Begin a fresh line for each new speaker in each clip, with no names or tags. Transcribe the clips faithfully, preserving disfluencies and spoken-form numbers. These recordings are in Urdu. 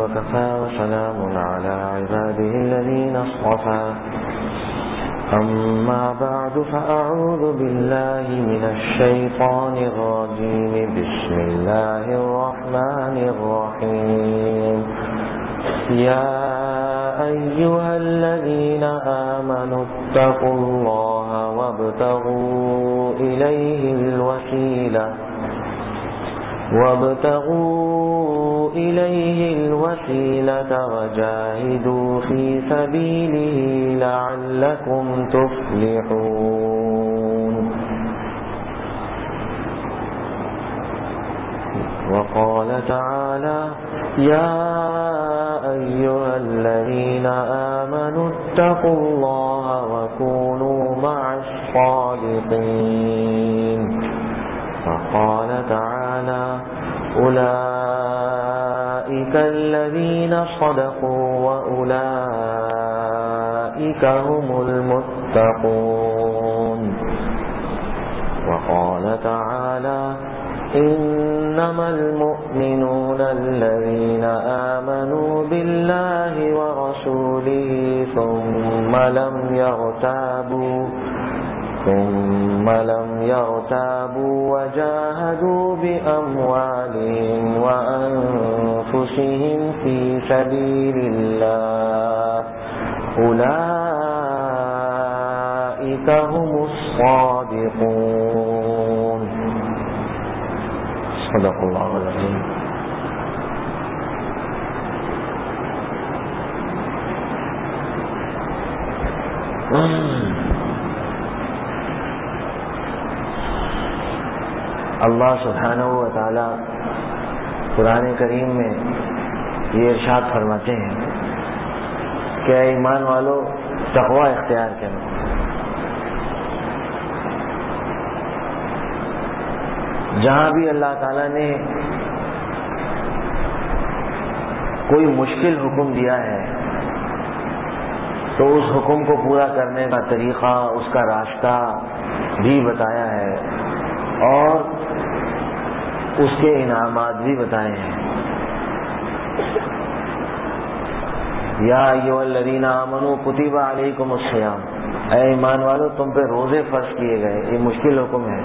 وكفى وسلام على عباده الذين اصطفى أما بعد فأعوذ بالله من الشيطان الرجيم بسم الله الرحمن الرحيم يا أيها الذين آمنوا اتقوا الله وابتغوا إليه الوسيلة وابتغوا إليه الوسيلة وجاهدوا في سبيله لعلكم تفلحون. وقال تعالى يا أيها الذين آمنوا اتقوا الله وكونوا مع الصادقين. وقال تعالى أولئك الذين صدقوا وأولئك هم المتقون. وقال تعالى إنما المؤمنون الذين آمنوا بالله ورسوله ثم لم يرتابوا ثم لم يرتابوا وجاهدوا بأموالهم وأنفسهم في سبيل الله أولئك هم الصادقون. صدق الله العظيم. اللہ سبحانہ و تعالی قرآن کریم میں یہ ارشاد فرماتے ہیں کہ اے ایمان والو تقوی اختیار کرو. جہاں بھی اللہ تعالیٰ نے کوئی مشکل حکم دیا ہے تو اس حکم کو پورا کرنے کا طریقہ، اس کا راستہ بھی بتایا ہے اور اس کے انعامات بھی بتائے ہیں. یا ایھا الذین آمنوا کتب علیکم الصیام، اے ایمان والو تم پہ روزے فرض کیے گئے. یہ مشکل حکم ہے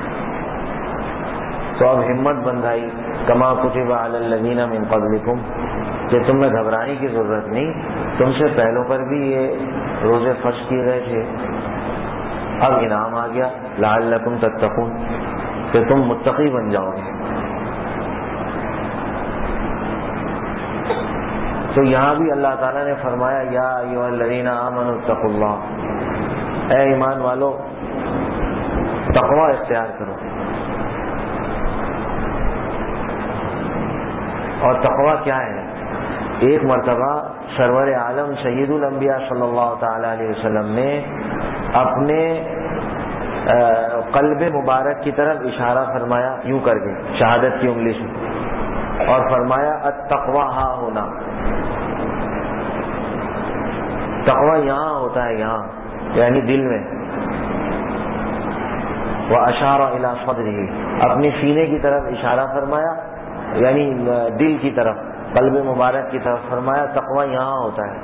تو اب ہمت بندھائی کما کتب علی الذین من قبلکم، کہ تم میں گھبرانے کی ضرورت نہیں، تم سے پہلوں پر بھی یہ روزے فرض کیے گئے تھے. اب انعام آ گیا لعلکم تتقون، کہ تم متقی بن جاؤ گے. تو یہاں بھی اللہ تعالیٰ نے فرمایا یا ایھا الذین آمنوا اتقوا اللہ، اے ایمان والو تقوی اختیار کرو. اور تقوی کیا ہے؟ ایک مرتبہ سرور عالم سید الانبیاء صلی اللہ تعالی علیہ وسلم نے اپنے قلب مبارک کی طرف اشارہ فرمایا یوں کر کے شہادت کی انگلی سے، اور فرمایا التقوی ہاں ہونا، تقوی یہاں ہوتا ہے، یہاں یعنی دل میں. واشار الی صدرہ، اپنی سینے کی طرف اشارہ فرمایا یعنی دل کی طرف، قلب مبارک کی طرف فرمایا تقوی یہاں ہوتا ہے.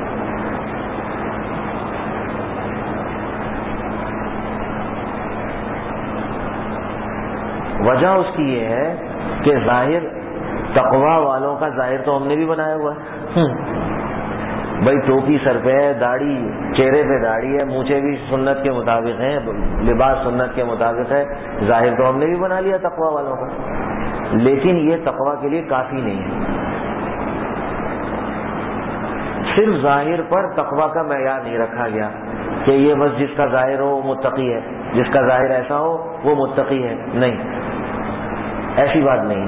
وجہ اس کی یہ ہے کہ ظاہر تقوی والوں کا ظاہر تو ہم نے بھی بنایا ہوا ہے. بھائی ٹوپی سر پہ ہے، داڑھی چہرے پہ داڑھی ہے، مونچھیں بھی سنت کے مطابق ہیں، لباس سنت کے مطابق ہے، ظاہر تو ہم نے بھی بنا لیا تقوی والوں کا. لیکن یہ تقوی کے لیے کافی نہیں ہے. صرف ظاہر پر تقوی کا معیار نہیں رکھا گیا کہ یہ بس جس کا ظاہر ہو وہ متقی ہے، جس کا ظاہر ایسا ہو وہ متقی ہے. نہیں، ایسی بات نہیں.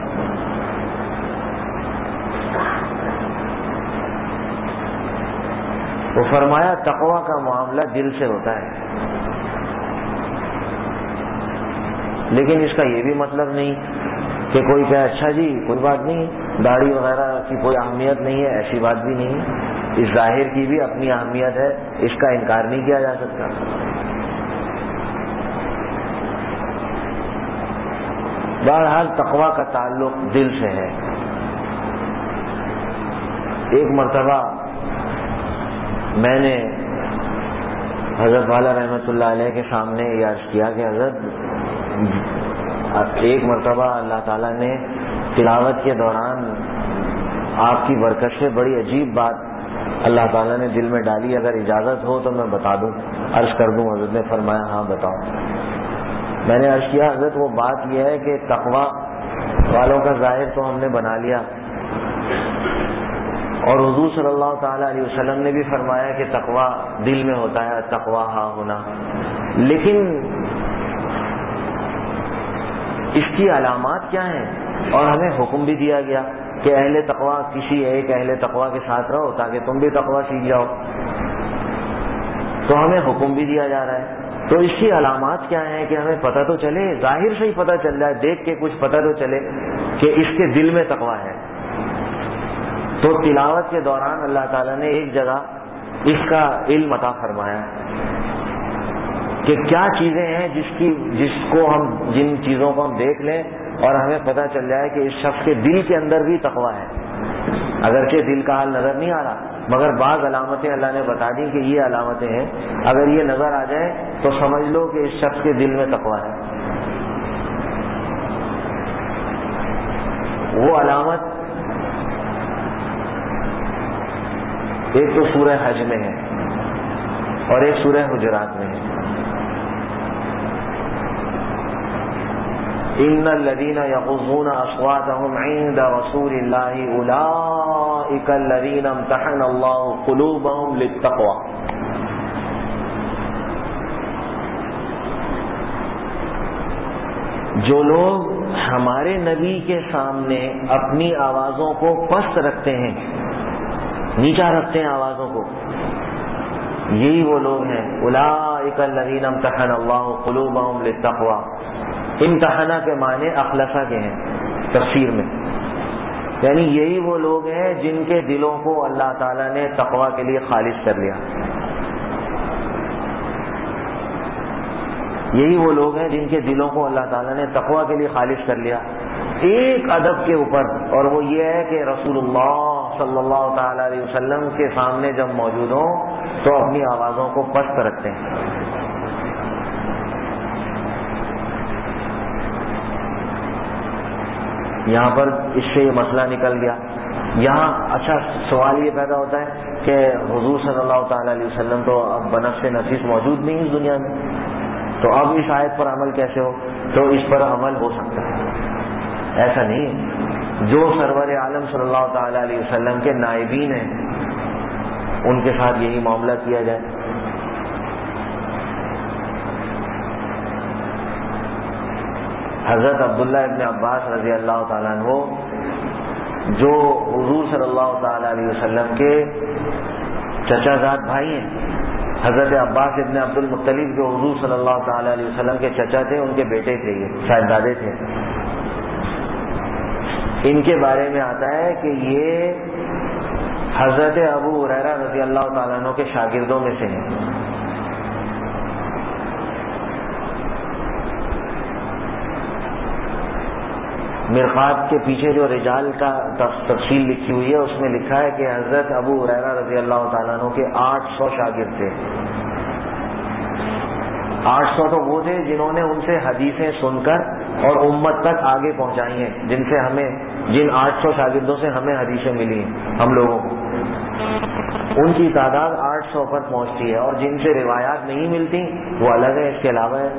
وہ فرمایا تقوی کا معاملہ دل سے ہوتا ہے. لیکن اس کا یہ بھی مطلب نہیں کہ کوئی کہے اچھا جی کوئی بات نہیں، داڑھی وغیرہ کی کوئی اہمیت نہیں ہے، ایسی بات بھی نہیں. اس ظاہر کی بھی اپنی اہمیت ہے، اس کا انکار نہیں کیا جا سکتا. بہرحال تقوی کا تعلق دل سے ہے. ایک مرتبہ میں نے حضرت والا رحمۃ اللہ علیہ کے سامنے یہ عرض کیا کہ حضرت ایک مرتبہ اللہ تعالیٰ نے تلاوت کے دوران آپ کی برکت سے بڑی عجیب بات اللہ تعالیٰ نے دل میں ڈالی، اگر اجازت ہو تو میں بتا دوں، عرض کر دوں۔ حضرت نے فرمایا ہاں بتاؤ۔ میں نے عرض کیا حضرت وہ بات یہ ہے کہ تقویٰ والوں کا ظاہر تو ہم نے بنا لیا، اور حضور صلی اللہ تعالیٰ علیہ وسلم نے بھی فرمایا کہ تقویٰ دل میں ہوتا ہے، تقویٰ ہاں ہونا، لیکن اس کی علامات کیا ہیں؟ اور ہمیں حکم بھی دیا گیا کہ اہل تقویٰ کسی ایک اہل تقویٰ کے ساتھ رہو تاکہ تم بھی تقویٰ سیکھ جاؤ، تو ہمیں حکم بھی دیا جا رہا ہے۔ تو اس کی علامات کیا ہیں کہ ہمیں پتہ تو چلے، ظاہر سے ہی پتہ چل جائے، دیکھ کے کچھ پتہ تو چلے کہ اس کے دل میں تقویٰ ہے۔ تو تلاوت کے دوران اللہ تعالیٰ نے ایک جگہ اس کا علم عطا فرمایا کہ کیا چیزیں ہیں جس کی جس کو ہم جن چیزوں کو ہم دیکھ لیں اور ہمیں پتہ چل جائے کہ اس شخص کے دل کے اندر بھی تقویٰ ہے، اگرچہ دل کا حال نظر نہیں آ رہا، مگر بعض علامتیں اللہ نے بتا دی کہ یہ علامتیں ہیں، اگر یہ نظر آ جائیں تو سمجھ لو کہ اس شخص کے دل میں تقویٰ ہے۔ وہ علامت ایک تو سورہ حج میں ہے اور ایک سورہ حجرات میں ہے۔ ان الذين يغضون اصواتهم عند رسول الله اولئك الذين امتحن الله قلوبهم للتقوى۔ جو لوگ ہمارے نبی کے سامنے اپنی آوازوں کو پست رکھتے ہیں، نیچا رکھتے ہیں آوازوں کو، یہی وہ لوگ ہیں اولئک الذین امتحن اللہ قلوبہم للتقوی۔ امتحانہ کے معنی اخلصہ کے ہیں تفسیر میں، یعنی یہی وہ لوگ ہیں جن کے دلوں کو اللہ تعالیٰ نے تقوی کے لیے خالص کر لیا، یہی وہ لوگ ہیں جن کے دلوں کو اللہ تعالیٰ نے تقوی کے لیے خالص کر لیا، ایک ادب کے اوپر، اور وہ یہ ہے کہ رسول اللہ صلی اللہ تعالی علیہ وسلم کے سامنے جب موجود ہوں تو اپنی آوازوں کو پست رکھتے ہیں۔ یہاں پر اس سے یہ مسئلہ نکل گیا۔ یہاں اچھا سوال یہ پیدا ہوتا ہے کہ حضور صلی اللہ تعالی علیہ وسلم تو اب بنفس نفیس موجود نہیں اس دنیا میں، تو اب اس آیت پر عمل کیسے ہو؟ تو اس پر عمل ہو سکتا ہے، ایسا نہیں ہے۔ جو سرور عالم صلی اللہ تعالی علیہ وسلم کے نائبین ہیں ان کے ساتھ یہی معاملہ کیا جائے۔ حضرت عبداللہ ابن عباس رضی اللہ تعالیٰ عنہ جو حضور صلی اللہ تعالی علیہ وسلم کے چچا زاد بھائی ہیں، حضرت عباس ابن عبد المطلب جو حضور صلی اللہ تعالی علیہ وسلم کے چچا تھے، ان کے بیٹے تھے، یہ صاحبزادے تھے۔ ان کے بارے میں آتا ہے کہ یہ حضرت ابو ہریرہ رضی اللہ تعالیٰ عنہ کے شاگردوں میں سے ہیں۔ مرقات کے پیچھے جو رجال کا تفصیل لکھی ہوئی ہے اس میں لکھا ہے کہ حضرت ابو ہریرہ رضی اللہ تعالیٰ عنہ کے آٹھ سو شاگرد تھے۔ آٹھ سو تو وہ تھے جنہوں نے ان سے حدیثیں سن کر اور امت تک آگے پہنچائی ہیں، جن سے ہمیں جن آٹھ سو شاگردوں سے ہمیں حدیثیں ملی ہیں ہم لوگوں کو، ان کی تعداد آٹھ سو پر پہنچتی ہے، اور جن سے روایات نہیں ملتی وہ الگ ہے، اس کے علاوہ ہے۔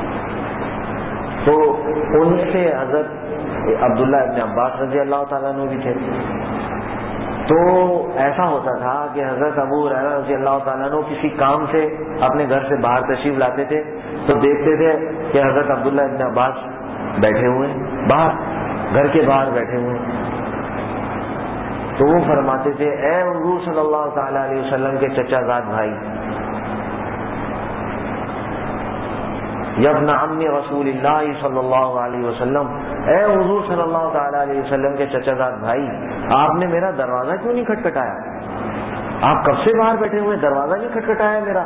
تو ان سے حضرت عبداللہ ابن عباس رضی اللہ تعالیٰ عنہ بھی تھے۔ تو ایسا ہوتا تھا کہ حضرت ابو ہریرہ رضی اللہ تعالیٰ عنہ کسی کام سے اپنے گھر سے باہر تشریف لاتے تھے تو دیکھتے تھے کہ حضرت عبداللہ ابن عباس بیٹھے ہوئے ہیں باہر، گھر کے باہر بیٹھے ہوئے ہیں، تو وہ فرماتے تھے اے حضور صلی اللہ تعالی علیہ وسلم کے چچا زاد بھائی، یبن عم رسول اللہ صلی اللہ علیہ وسلم، اے حضور صلی اللہ تعالی علیہ وسلم کے چچا زاد بھائی، آپ نے میرا دروازہ کیوں نہیں کھٹکھٹایا؟ آپ کب سے باہر بیٹھے ہوئے، دروازہ نہیں کھٹکھٹایا میرا؟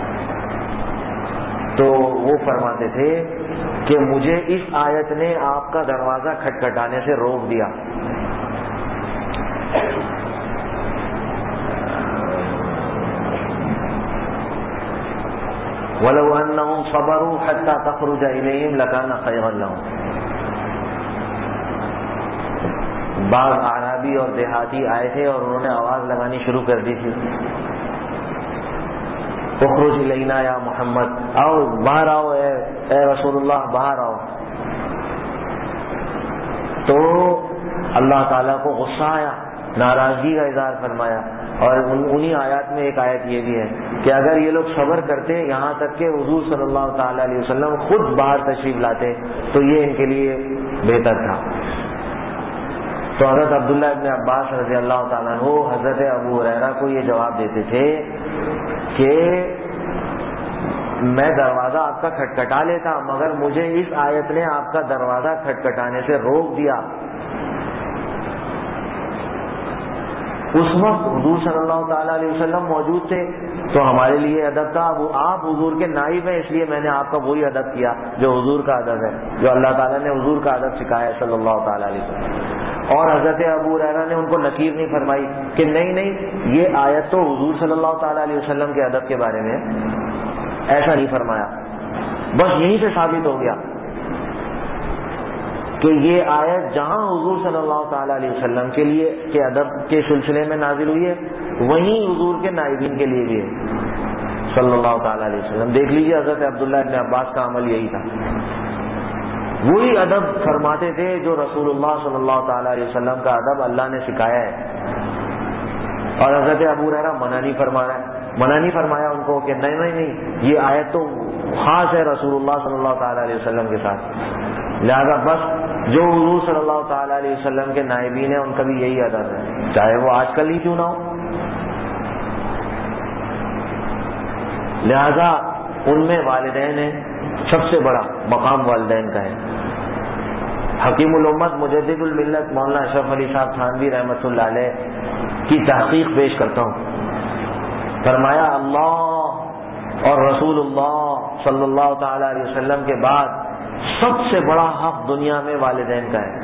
تو وہ فرماتے تھے کہ مجھے اس آیت نے آپ کا دروازہ کھٹکھٹانے سے روک دیا۔ وَلَوْ أَنَّهُمْ صَبَرُوا حَتَّى تَخْرُجَ إِلَيْهِمْ لَكَانَ خَيْرًا لَهُمْ. بعض اعرابی اور دیہاتی آئے تھے اور انہوں نے آواز لگانی شروع کر دی تھی، اخرج الینا یا محمد، آؤ باہر آؤ اے, اے رسول اللہ باہر آؤ. تو اللہ تعالیٰ کو غصہ آیا، ناراضگی کا اظہار فرمایا. اور انہی آیات میں ایک آیت یہ بھی ہے کہ اگر یہ لوگ صبر کرتے یہاں تک کہ حضور صلی اللہ تعالی علیہ وسلم خود باہر تشریف لاتے تو یہ ان کے لیے بہتر تھا. تو حضرت عبداللہ ابن عباس رضی اللہ تعالیٰ عنہ حضرت ابو ہریرہ کو یہ جواب دیتے تھے کہ میں دروازہ آپ کا کھٹکھٹا لیتا مگر مجھے اس آیت نے آپ کا دروازہ کھٹکھٹانے سے روک دیا. اس وقت حضور صلی اللہ تعالیٰ علیہ وسلم موجود تھے تو ہمارے لیے ادب تھا. آپ حضور کے نائب ہیں اس لیے میں نے آپ کا وہی ادب کیا جو حضور کا ادب ہے، جو اللہ تعالیٰ نے حضور کا ادب سکھایا ہے صلی اللہ تعالیٰ علیہ وسلم. اور حضرت ابو ہریرہ نے ان کو نکیر نہیں فرمائی کہ نہیں نہیں یہ آیت تو حضور صلی اللہ تعالیٰ علیہ وسلم کے ادب کے بارے میں، ایسا نہیں فرمایا. بس یہیں سے ثابت ہو گیا کہ یہ آیت جہاں حضور صلی اللہ تعالیٰ علیہ وسلم کے لیے کے ادب کے سلسلے میں نازل ہوئی ہے وہیں حضور کے نائبین کے لیے بھی ہے صلی اللہ تعالیٰ علیہ وسلم. دیکھ لیجیے حضرت عبداللہ ابن عباس کا عمل یہی تھا، وہی ادب فرماتے تھے جو رسول اللہ صلی اللہ تعالیٰ علیہ وسلم کا ادب اللہ نے سکھایا ہے. اور حضرت ابو ہریرہ منع نہیں فرما رہا ہے، منع نہیں فرمایا ان کو کہ نہیں نہیں نہیں یہ آیت تو خاص ہے رسول اللہ صلی اللہ تعالیٰ علیہ وسلم کے ساتھ. لہذا بس جو حضور صلی اللہ تعالیٰ علیہ وسلم کے نائبین ہیں ان کا بھی یہی ادب ہے، چاہے وہ آج کل ہی کیوں نہ ہو. لہذا ان میں والدین ہیں، سب سے بڑا مقام والدین کا ہے. حکیم الامت مجدد الملت مولانا اشرف علی صاحب تھانوی رحمۃ اللہ علیہ کی تحقیق پیش کرتا ہوں. فرمایا اللہ اور رسول اللہ صلی اللہ تعالی علیہ وسلم کے بعد سب سے بڑا حق دنیا میں والدین کا ہے.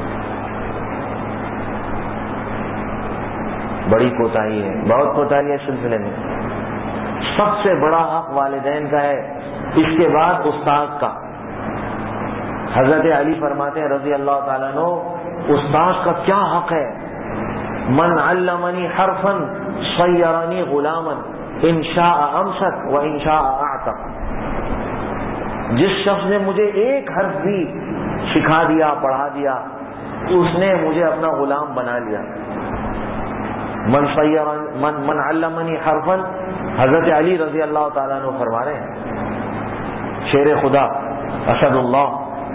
بڑی کوتاہی ہے، بہت کوتاہی ہے اس سلسلے میں. سب سے بڑا حق والدین کا ہے، اس کے بعد استاد کا. حضرت علی فرماتے ہیں رضی اللہ تعالیٰ عنہ استاد کا کیا حق ہے؟ من علمنی حرفا صیرنی غلاما ان شاء امسک و ان شاء اعتق. جس شخص نے مجھے ایک حرف بھی سکھا دیا پڑھا دیا اس نے مجھے اپنا غلام بنا لیا. من صیرن من, من علمنی حرفا، حضرت علی رضی اللہ تعالیٰ عنہ فرما رہے ہیں، شیر خدا اسد اللہ،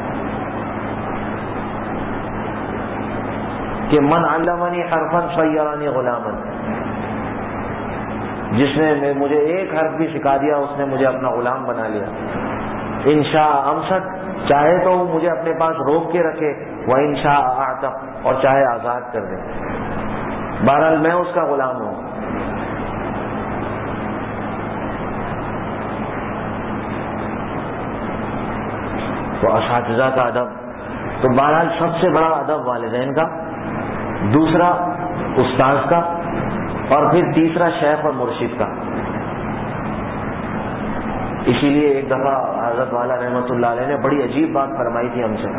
کہ من علمنی حرفا صیرنی غلاما، جس نے مجھے ایک حرف بھی سکھا دیا اس نے مجھے اپنا غلام بنا لیا. انشاء امسک، چاہے تو وہ مجھے اپنے پاس روک کے رکھے، وہ انشاء اعتق، اور چاہے آزاد کر دے، بہرحال میں اس کا غلام ہوں. تو اساتذہ کا ادب، تو بہرحال سب سے بڑا ادب والدین کا، دوسرا استاذ کا، اور پھر تیسرا شیخ اور مرشد کا. اسی لیے ایک دفعہ حضرت والا رحمۃ اللہ علیہ نے بڑی عجیب بات فرمائی تھی ہم سے،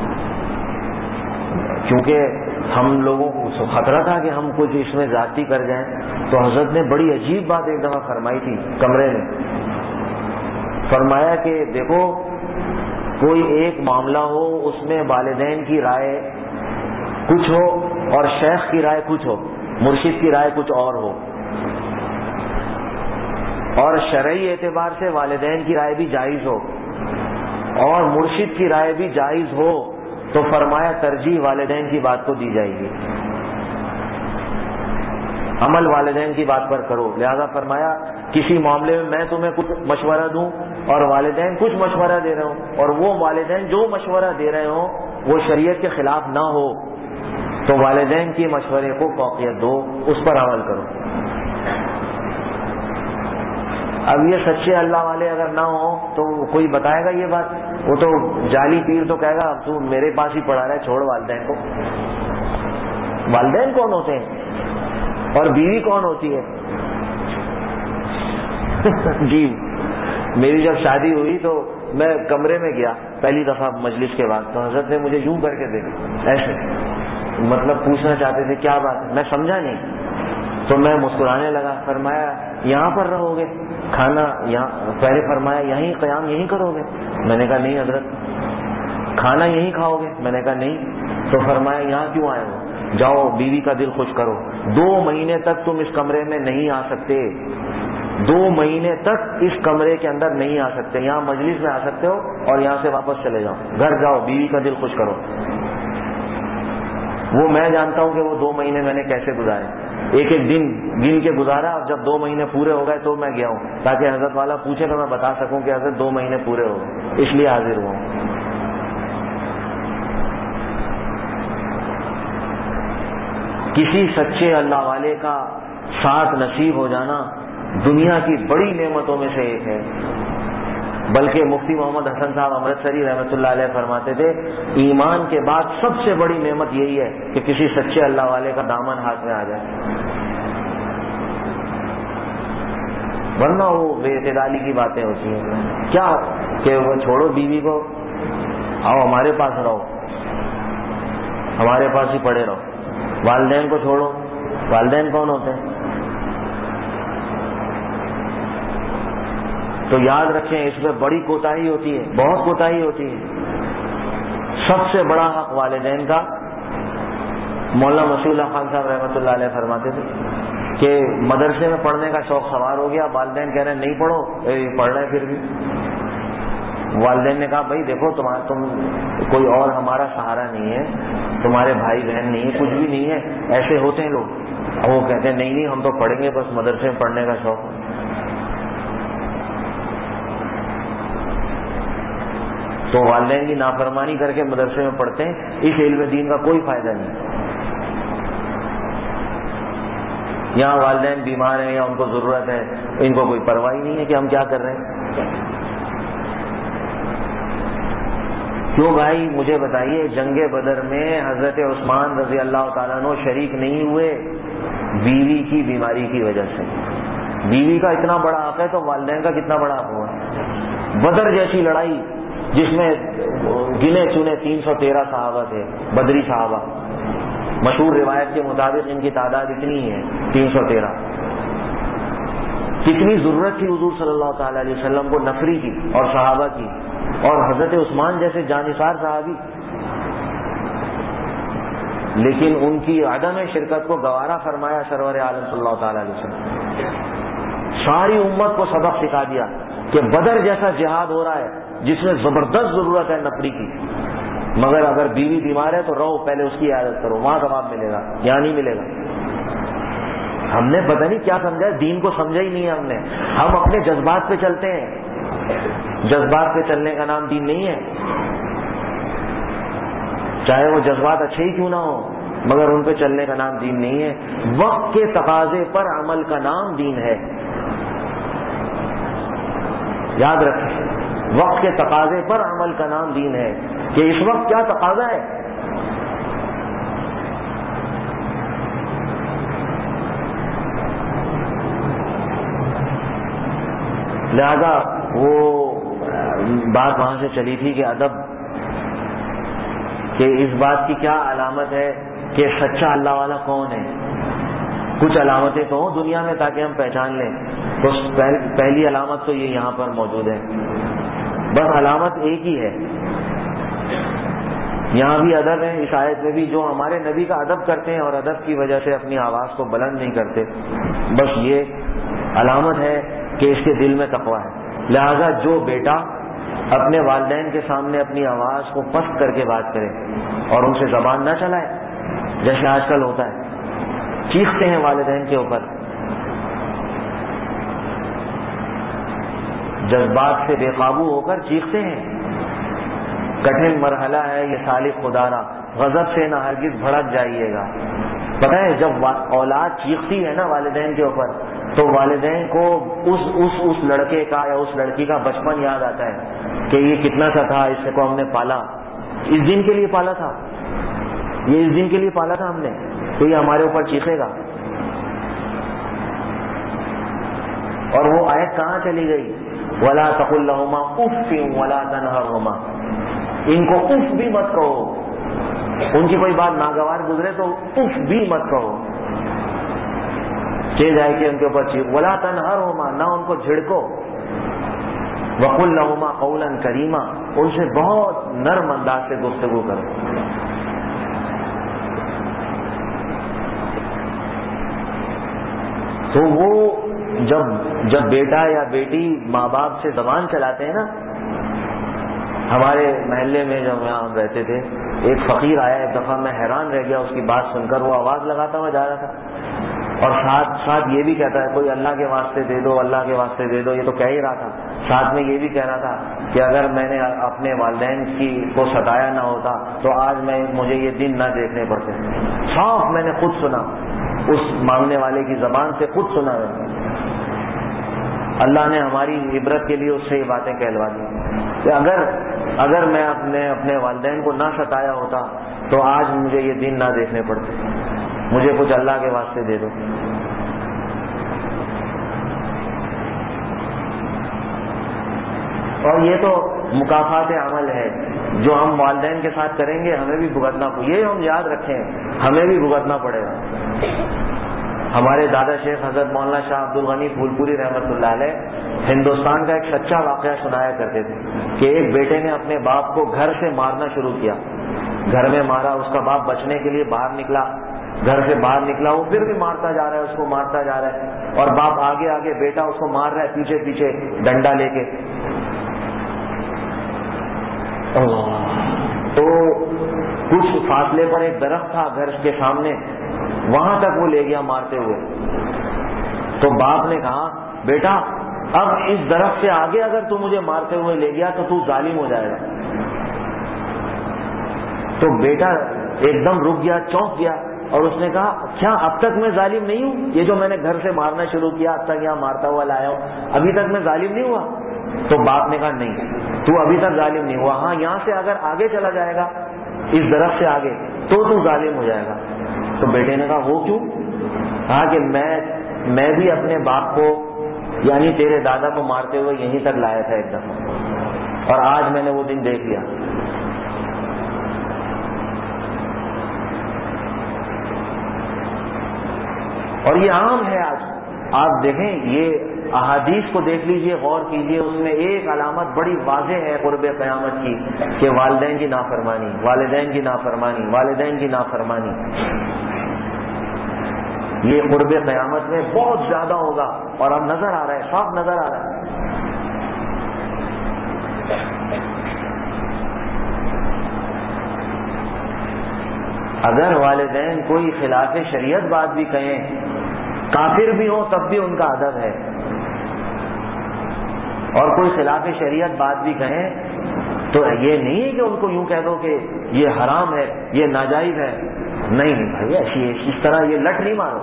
کیونکہ ہم لوگوں کو خطرہ تھا کہ ہم کچھ اس میں زیادتی کر جائیں. تو حضرت نے بڑی عجیب بات ایک دفعہ فرمائی تھی کمرے میں. فرمایا کہ دیکھو کوئی ایک معاملہ ہو اس میں والدین کی رائے کچھ ہو اور شیخ کی رائے کچھ ہو، مرشد کی رائے کچھ اور ہو، اور شرعی اعتبار سے والدین کی رائے بھی جائز ہو اور مرشد کی رائے بھی جائز ہو، تو فرمایا ترجیح والدین کی بات کو دی جائے گی، عمل والدین کی بات پر کرو. لہذا فرمایا کسی معاملے میں میں تمہیں کچھ مشورہ دوں اور والدین کچھ مشورہ دے رہے ہوں، اور وہ والدین جو مشورہ دے رہے ہوں وہ شریعت کے خلاف نہ ہو، تو والدین کے مشورے کو فوقیت دو، اس پر عمل کرو. اب یہ سچے اللہ والے اگر نہ ہوں تو کوئی بتائے گا یہ بات؟ وہ تو جعلی پیر تو کہے گا اب تو میرے پاس ہی پڑھا رہا ہے، چھوڑ والدین کو. والدین کون ہوتے ہیں اور بیوی کون ہوتی ہے؟ جی میری جب شادی ہوئی تو میں کمرے میں گیا پہلی دفعہ مجلس کے بعد، تو حضرت نے مجھے یوں کر کے دیکھا ایسے، مطلب پوچھنا چاہتے تھے کیا بات ہے، میں سمجھا نہیں تو میں مسکرانے لگا. فرمایا یہاں پر رہو گے کھانا یہاں، پہلے فرمایا یہیں قیام یہیں کرو گے، میں نے کہا نہیں حضرت. کھانا یہیں کھاؤ گے، میں نے کہا نہیں. تو فرمایا یہاں کیوں آئے ہو، جاؤ بیوی کا دل خوش کرو، دو مہینے تک تم اس کمرے میں نہیں آ سکتے، دو مہینے تک اس کمرے کے اندر نہیں آ سکتے، یہاں مجلس میں آ سکتے ہو اور یہاں سے واپس چلے جاؤ، گھر جاؤ بیوی کا دل خوش کرو. وہ میں جانتا ہوں کہ وہ دو مہینے میں نے کیسے گزارے، ایک ایک دن گن کے گزارا، اور جب دو مہینے پورے ہو گئے تو میں گیا ہوں تاکہ حضرت والا پوچھے تو میں بتا سکوں کہ حضرت دو مہینے پورے ہو گئے، اس لیے حاضر ہوا ہوں. کسی سچے اللہ والے کا ساتھ نصیب ہو جانا دنیا کی بڑی نعمتوں میں سے ایک ہے. بلکہ مفتی محمد حسن صاحب امرتسری رحمۃ اللہ علیہ فرماتے تھے ایمان کے بعد سب سے بڑی نعمت یہی ہے کہ کسی سچے اللہ والے کا دامن ہاتھ میں آ جائے، ورنہ وہ بے اعتدالی کی باتیں ہوتی ہیں. کیا کہ وہ چھوڑو بیوی کو، آؤ ہمارے پاس رہو، ہمارے پاس ہی پڑے رہو. والدین کو چھوڑو، والدین کون ہوتے ہیں؟ تو یاد رکھیں اس میں بڑی کوتاہی ہوتی ہے، بہت کوتاہی ہوتی ہے. سب سے بڑا حق والدین کا، مولانا مسیح اللہ خان صاحب رحمۃ اللہ علیہ فرماتے تھے کہ مدرسے میں پڑھنے کا شوق سوار ہو گیا، والدین کہہ رہے ہیں نہیں پڑھو، پڑھ رہے پھر بھی. والدین نے کہا بھائی دیکھو تمہارا تم کوئی اور ہمارا سہارا نہیں ہے، تمہارے بھائی بہن نہیں ہے، کچھ بھی نہیں ہے، ایسے ہوتے ہیں لوگ. اب وہ کہتے ہیں نہیں نہیں ہم تو پڑھیں گے، بس مدرسے میں پڑھنے کا شوق ہے. تو والدین کی نافرمانی کر کے مدرسے میں پڑھتے ہیں، اس علم دین کا کوئی فائدہ نہیں. یہاں والدین بیمار ہیں یا ان کو ضرورت ہے، ان کو کوئی پرواہ نہیں ہے کہ ہم کیا کر رہے ہیں. کیوں بھائی مجھے بتائیے، جنگ بدر میں حضرت عثمان رضی اللہ تعالیٰ عنہ شریک نہیں ہوئے بیوی کی بیماری کی وجہ سے. بیوی کا اتنا بڑا حق ہے تو والدین کا کتنا بڑا حق ہوا. بدر جیسی لڑائی جس میں گنے چنے تین سو تیرہ صحابہ تھے، بدری صحابہ، مشہور روایت کے مطابق ان کی تعداد اتنی ہے تین سو تیرہ. کتنی ضرورت تھی حضور صلی اللہ تعالی علیہ وسلم کو نفری کی اور صحابہ کی، اور حضرت عثمان جیسے جانثار صحابی، لیکن ان کی عدم شرکت کو گوارا فرمایا سرور عالم صلی اللہ تعالی علیہ وسلم. ساری امت کو سبق سکھا دیا کہ بدر جیسا جہاد ہو رہا ہے جس میں زبردست ضرورت ہے نفری کی، مگر اگر بیوی بیمار ہے تو رہو پہلے اس کی عیادت کرو، وہاں ثواب ملے گا، یہاں نہیں ملے گا. ہم نے پتہ نہیں کیا سمجھا، دین کو سمجھا ہی نہیں ہے ہم نے. ہم اپنے جذبات پہ چلتے ہیں، جذبات پہ چلنے کا نام دین نہیں ہے. چاہے وہ جذبات اچھے ہی کیوں نہ ہو، مگر ان پہ چلنے کا نام دین نہیں ہے. وقت کے تقاضے پر عمل کا نام دین ہے. یاد رکھیں، وقت کے تقاضے پر عمل کا نام دین ہے کہ اس وقت کیا تقاضا ہے. لہذا وہ بات وہاں سے چلی تھی کہ ادب، کہ اس بات کی کیا علامت ہے کہ سچا اللہ والا کون ہے. کچھ علامتیں تو ہوں دنیا میں تاکہ ہم پہچان لیں. تو پہلی علامت تو یہ یہاں پر موجود ہے، بس علامت ایک ہی ہے. یہاں بھی ادب ہے، اس آیت میں بھی، جو ہمارے نبی کا ادب کرتے ہیں اور ادب کی وجہ سے اپنی آواز کو بلند نہیں کرتے، بس یہ علامت ہے کہ اس کے دل میں تقویٰ ہے. لہذا جو بیٹا اپنے والدین کے سامنے اپنی آواز کو پست کر کے بات کرے اور ان سے زبان نہ چلائے، جیسے آج کل ہوتا ہے، چیختے ہیں والدین کے اوپر، جذبات سے بے قابو ہو کر چیختے ہیں. کٹھن مرحلہ ہے یہ سالک خدارا، غضب سے نہ ہرگز بھڑک جائیے گا. پتہ ہے جب اولاد چیختی ہے نا والدین کے اوپر، تو والدین کو اس اس اس لڑکے کا یا اس لڑکی کا بچپن یاد آتا ہے کہ یہ کتنا سا تھا، اس کو ہم نے پالا، اس دن کے لیے پالا تھا، یہ اس دن کے لیے پالا تھا ہم نے، تو یہ ہمارے اوپر چیخے گا. اور وہ آیت کہاں چلی گئی؟ ولا تقل لهما اف ولا تنهرهما، ان کو اف بھی مت کہو، ان کی کوئی بات ناگوار گزرے تو اف بھی مت کہو کہ جائے کہ ان کے اوپر چیخ، ولا تنہرہما، نہ ان کو جھڑکو، وقل لہما قولا کریما، ان سے بہت نرم انداز سے گفتگو کرو۔ تو وہ جب جب بیٹا یا بیٹی ماں باپ سے زبان چلاتے ہیں نا، ہمارے محلے میں جب یہاں رہتے تھے ایک فقیر آیا ایک دفعہ، میں حیران رہ گیا اس کی بات سن کر، وہ آواز لگاتا ہوا جا رہا تھا اور ساتھ ساتھ یہ بھی کہتا ہے کوئی اللہ کے واسطے دے دو، اللہ کے واسطے دے دو، یہ تو کہہ ہی رہا تھا، ساتھ میں یہ بھی کہہ رہا تھا کہ اگر میں نے اپنے والدین کی کو ستایا نہ ہوتا تو آج میں مجھے یہ دن نہ دیکھنے پڑتے۔ صاف میں نے خود سنا، اس مانگنے والے کی زبان سے خود سنا ہے۔ اللہ نے ہماری عبرت کے لیے اس سے یہ باتیں کہلوا دی کہ اگر اگر میں اپنے اپنے والدین کو نہ ستایا ہوتا تو آج مجھے یہ دن نہ دیکھنے پڑتے، مجھے کچھ اللہ کے واسطے دے دو۔ اور یہ تو مکافات عمل ہے جو ہم والدین کے ساتھ کریں گے، ہمیں بھی بھگتنا، یہ ہم یاد رکھیں، ہمیں بھی بھگتنا پڑے گا۔ ہمارے دادا شیخ حضرت مولانا شاہ عبد الغنی پھول پوری رحمۃ اللہ علیہ ہندوستان کا ایک سچا واقعہ سنایا کرتے تھے کہ ایک بیٹے نے اپنے باپ کو گھر سے مارنا شروع کیا، گھر میں مارا، اس کا باپ بچنے کے لیے باہر نکلا، گھر سے باہر نکلا، وہ پھر بھی مارتا جا رہا ہے، اس کو مارتا جا رہا ہے، اور باپ آگے آگے، بیٹا اس کو مار رہا ہے پیچھے پیچھے ڈنڈا لے کے۔ تو کچھ فاصلے پر ایک درخت تھا گھر کے سامنے، وہاں تک وہ لے گیا مارتے ہوئے۔ تو باپ نے کہا بیٹا اب اس درخت سے آگے اگر تو مجھے مارتے ہوئے لے گیا تو تو ظالم ہو جائے گا۔ تو بیٹا ایک دم رک گیا، چونک گیا، اور اس نے کہا کیا اب تک میں ظالم نہیں ہوں؟ یہ جو میں نے گھر سے مارنا شروع کیا اب تک یہاں مارتا ہوا لایا ہوں، ابھی تک میں ظالم نہیں ہوا؟ تو باپ نے کہا نہیں، تو ابھی تک ظالم نہیں ہوا، ہاں یہاں سے اگر آگے چلا جائے گا اس درخت سے آگے تو تو ظالم ہو جائے گا۔ تو بیٹے نے کہا وہ کیوں؟ کہا کہ میں میں بھی اپنے باپ کو یعنی تیرے دادا کو مارتے ہوئے یہیں تک لایا تھا ایک دفعہ، اور آج میں نے وہ دن دیکھ لیا۔ اور یہ عام ہے آج، آپ دیکھیں یہ احادیث کو دیکھ لیجئے، غور کیجئے، اس میں ایک علامت بڑی واضح ہے قرب قیامت کی کہ والدین کی نافرمانی، والدین کی نافرمانی، والدین کی نافرمانی، یہ قرب قیامت میں بہت زیادہ ہوگا، اور اب نظر آ رہا ہے، صاف نظر آ رہا ہے۔ اگر والدین کوئی خلاف شریعت بات بھی کہیں، کافر بھی ہوں تب بھی ان کا ادب ہے، اور کوئی خلاف شریعت بات بھی کہیں تو یہ نہیں ہے کہ ان کو یوں کہہ دو کہ یہ حرام ہے، یہ ناجائز ہے، نہیں نہیں بھائی ایسی اس طرح یہ لٹ نہیں مارو،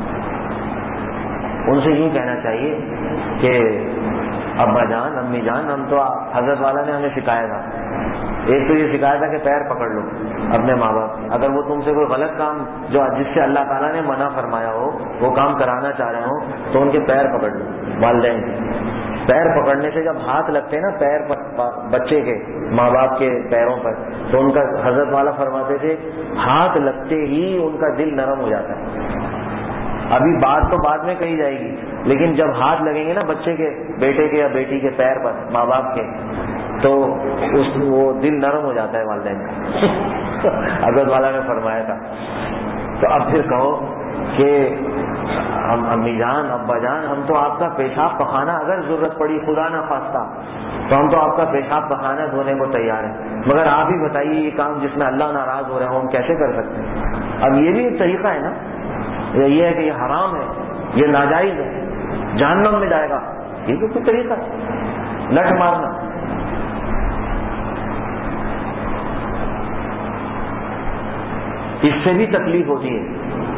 ان سے یوں کہنا چاہیے کہ ابا جان، امی جان، ہم تو حضرت والا نے ہمیں سکھایا تھا، ایک تو یہ سکھایا تھا کہ پیر پکڑ لو اپنے ماں باپ کے، اگر وہ تم سے کوئی غلط کام جو جس سے اللہ تعالیٰ نے منع فرمایا ہو وہ کام کرانا چاہ رہے ہوں تو ان کے پیر پکڑ لو، والدین کے پیر پکڑنے سے جب ہاتھ لگتے ہیں نا پیر پر بچے کے ماں باپ کے پیروں پر، تو ان کا حضرت والا فرماتے تھے ہاتھ لگتے ہی ان کا دل نرم ہو جاتا ہے۔ ابھی بات تو بعد میں کہی جائے گی، لیکن جب ہاتھ لگیں گے نا بچے کے، بیٹے کے یا بیٹی کے پیر پر ماں باپ کے، تو اس وہ دل نرم ہو جاتا ہے والدین کا حضرت والا نے فرمایا تھا۔ تو اب پھر کہو کہ ہم امی جان، ابا جان، ہم تو آپ کا پیشاب پخانا اگر ضرورت پڑی خدا نہ خواستہ تو ہم تو آپ کا پیشاب پخانا دھونے کو تیار ہیں، مگر آپ ہی بتائیے یہ کام جس میں اللہ ناراض ہو رہے ہیں ہم کیسے کر سکتے ہیں؟ اب یہ بھی ایک طریقہ ہے نا، یہ ہے کہ یہ حرام ہے، یہ ناجائز ہے، جہنم میں جائے گا، یہ تو کوئی طریقہ ہے لٹ مارنا۔ اس سے بھی تکلیف ہوتی ہے۔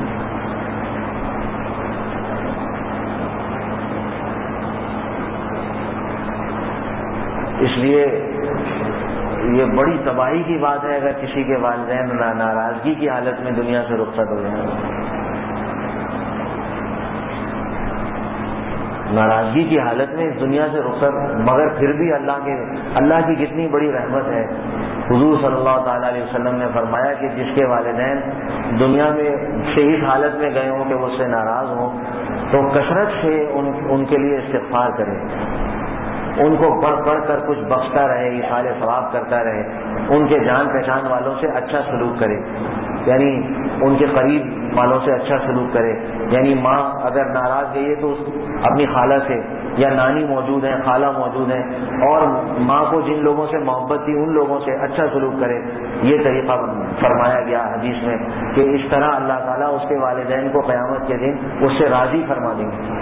اس لیے یہ بڑی تباہی کی بات ہے اگر کسی کے والدین ناراضگی کی حالت میں دنیا سے رخصت ہو جائیں۔ ناراضگی کی حالت میں اس دنیا سے رخصت، مگر پھر بھی اللہ کے اللہ کی کتنی بڑی رحمت ہے. حضور صلی اللہ تعالیٰ علیہ وسلم نے فرمایا کہ جس کے والدین دنیا میں سے اس حالت میں گئے ہوں کہ وہ اس سے ناراض ہوں تو کثرت سے ان, ان کے لیے استغفار کرے، ان کو بڑھ بڑھ کر کچھ بخشتا رہے، ایصال ثواب کرتا رہے، ان کے جان پہچان والوں سے اچھا سلوک کرے، یعنی ان کے قریب والوں سے اچھا سلوک کرے. یعنی ماں اگر ناراض گئی ہے تو اپنی خالہ سے، یا نانی موجود ہیں، خالہ موجود ہیں، اور ماں کو جن لوگوں سے محبت تھی ان لوگوں سے اچھا سلوک کرے. یہ طریقہ فرمایا گیا حدیث میں کہ اس طرح اللہ تعالیٰ اس کے والدین کو قیامت کے دن اس سے راضی فرما دیں گے.